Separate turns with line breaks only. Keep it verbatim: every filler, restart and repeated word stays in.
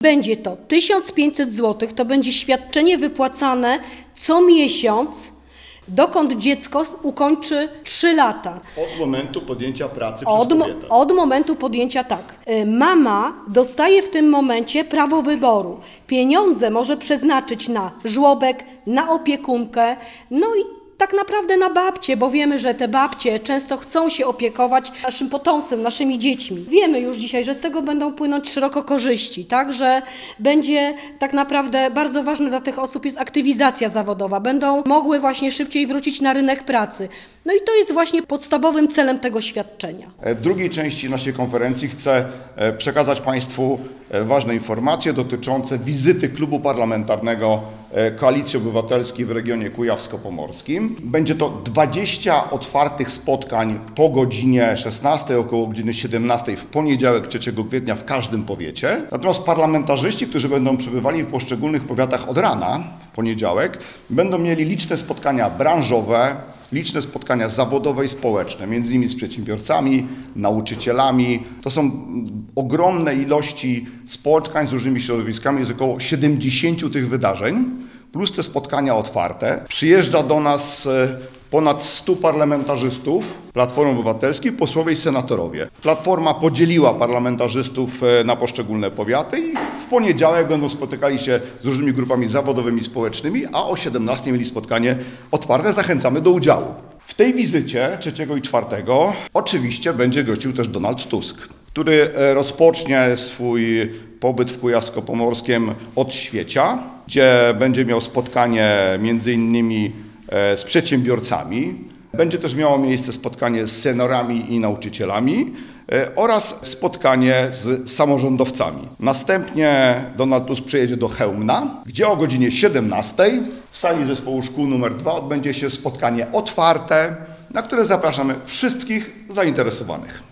Będzie to tysiąc pięćset złotych, to będzie świadczenie wypłacane co miesiąc, dokąd dziecko ukończy trzy lata.
Od momentu podjęcia pracy
Od,
przez
mo-
kobietę.
od momentu podjęcia, tak. Y, Mama dostaje w tym momencie prawo wyboru. Pieniądze może przeznaczyć na żłobek, na opiekunkę, no i tak naprawdę na babcie, bo wiemy, że te babcie często chcą się opiekować naszym potomstwem, naszymi dziećmi. Wiemy już dzisiaj, że z tego będą płynąć szeroko korzyści, tak, że będzie tak naprawdę bardzo ważne dla tych osób jest aktywizacja zawodowa. Będą mogły właśnie szybciej wrócić na rynek pracy. No i to jest właśnie podstawowym celem tego świadczenia.
W drugiej części naszej konferencji chcę przekazać Państwu ważne informacje dotyczące wizyty Klubu Parlamentarnego Koalicji Obywatelskiej w regionie kujawsko-pomorskim. Będzie to dwadzieścia otwartych spotkań po godzinie szesnastej, około godziny siedemnastej w poniedziałek trzeciego kwietnia w każdym powiecie. Natomiast parlamentarzyści, którzy będą przebywali w poszczególnych powiatach od rana w poniedziałek, będą mieli liczne spotkania branżowe, liczne spotkania zawodowe i społeczne, między innymi z przedsiębiorcami, nauczycielami. To są ogromne ilości spotkań z różnymi środowiskami, jest około siedemdziesiąt tych wydarzeń, plus te spotkania otwarte. Przyjeżdża do nas ponad stu parlamentarzystów Platformy Obywatelskiej, posłowie i senatorowie. Platforma podzieliła parlamentarzystów na poszczególne powiaty i w poniedziałek będą spotykali się z różnymi grupami zawodowymi i społecznymi, a o siedemnastej mieli spotkanie otwarte. Zachęcamy do udziału. W tej wizycie trzeciego i czwartego oczywiście będzie gościł też Donald Tusk, który rozpocznie swój pobyt w Kujawsko-Pomorskiem od Świecia, gdzie będzie miał spotkanie między innymi z przedsiębiorcami. Będzie też miało miejsce spotkanie z seniorami i nauczycielami oraz spotkanie z samorządowcami. Następnie Donald Tusk przyjedzie do Chełmna, gdzie o godzinie siedemnastej w sali zespołu szkół numer dwa odbędzie się spotkanie otwarte, na które zapraszamy wszystkich zainteresowanych.